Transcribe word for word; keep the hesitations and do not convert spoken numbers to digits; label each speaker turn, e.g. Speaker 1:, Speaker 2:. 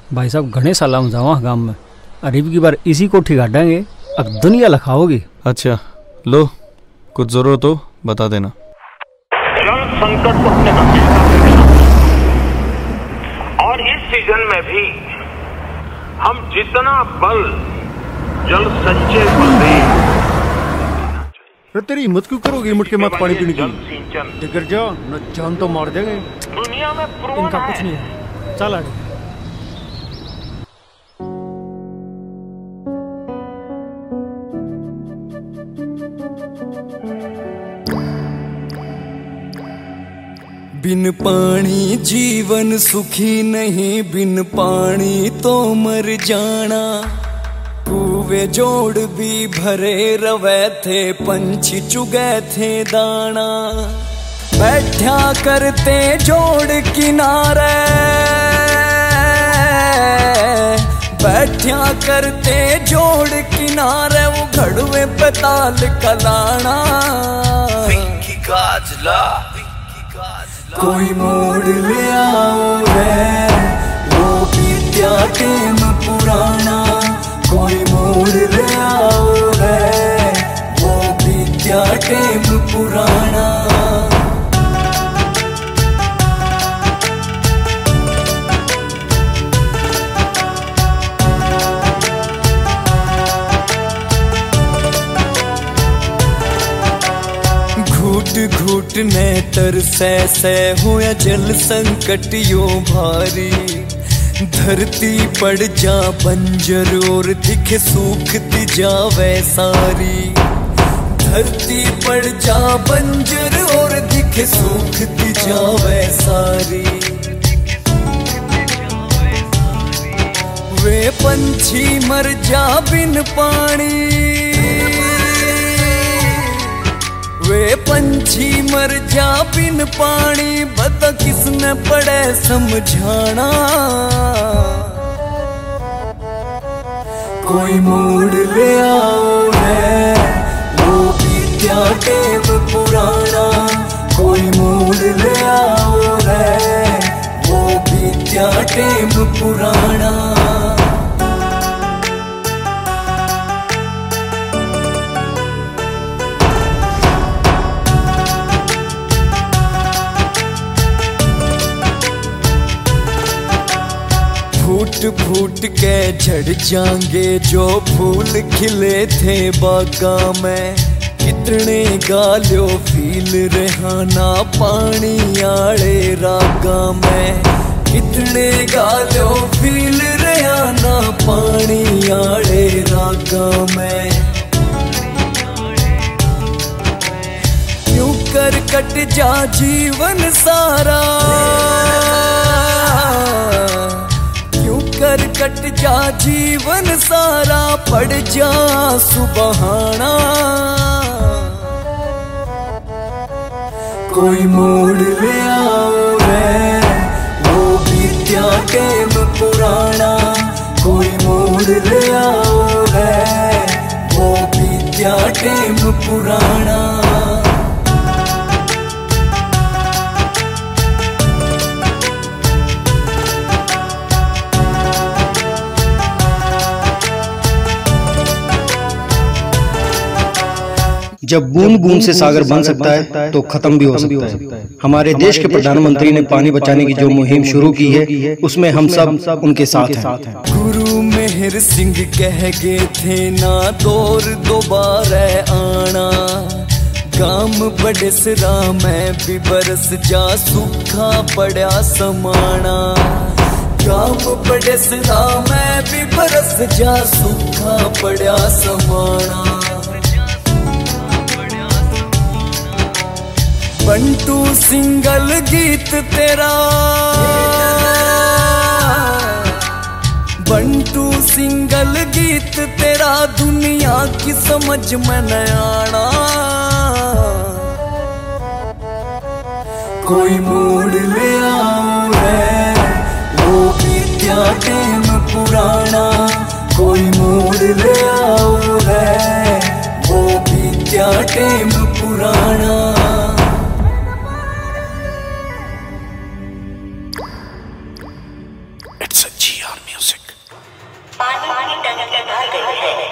Speaker 1: भाई साहब घने साला में जावा गांव में, अरीब की बार इसी कोठी गाड़ेंगे, अब दुनिया लखाओगी।
Speaker 2: अच्छा लो, कुछ जरूरत हो बता देना।
Speaker 3: जल संकट तो हमने हमेशा से देखा और इस सीजन में भी हम जितना बल जल संचय पर दें।
Speaker 4: तेरी हिम्मत क्यों करोगे मुठ के मत पानी पीने की?
Speaker 3: गिर
Speaker 4: जाओ न जान तो मार देंगे।
Speaker 3: दुनिया में
Speaker 1: इनका कुछ नहीं है, चल आगे।
Speaker 5: बिन पानी जीवन सुखी नहीं, बिन पानी तो मर जाना। कुएं जोड़ भी भरे रवे थे, पंछी चुगे थे दाना। बैठा करते जोड़ किनारे, बैठा करते जोड़ किनारे, वो घड़वे पे ताल कलाना। गाजला कोई मोड़ ले आओ रे, वो बीत्या टेम पुराना। कोई मोड़ ले आओ रे, वो बीत्या टेम पुराना। घूट घूट ने तरसे से होया जल संकट यो भारी। धरती पड़ जा बंजर और दिखे सूखती जावे सारी। धरती पड़ जा बंजर और दिखे सूखती जावे सारी। वे पंछी मर जा बिन पानी, वे पंछी मर जा बिन पानी। बता किसने पड़े समझाना। कोई मोड़ ले आओ रे, वो बीत्या टेम पुराना। कोई मोड़ ले आओ रे, वो बीत्या टेम पुराना। फूट फूट के झड़ जाएंगे जो फूल खिले थे बागा में। कितने गालियो फील रेहाना पानी आड़े रागा में। कितने गालियो फील रेहाना पानी आड़े रागा में। क्यों कर कट जा जीवन सारा, कर कट जा जीवन सारा। पड़ जा सुबहाना। कोई मोड़ ले आओ रे, वो बीत्या टेम पुराना। कोई मोड़ ले आओ रे, वो बीत्या टेम पुराना।
Speaker 6: जब बूंद बूंद से सागर बन सकता है तो खत्म भी हो सकता है। हमारे देश के प्रधानमंत्री ने पानी बचाने की जो मुहिम शुरू की है, उसमें हम सब उनके साथ हैं।
Speaker 5: गुरु मेहर सिंह कह गए थे ना दौर दोबारा आना। गाम बड़े सरा में भी बरस जा सूखा पड़ा समाना। गाम बड़े सरा में भी बरस जा सूखा पड़ा समाना। बंटू सिंगल गीत तेरा, बंटू सिंगल गीत तेरा दुनिया की समझ में न आना। कोई मोड़ ले आओ रे, वो बीत्या टेम पुराना। कोई मोड़ ले आओ रे, वो बीत्या टेम पुराना।
Speaker 3: It's a G R music.
Speaker 7: हमेशा हो।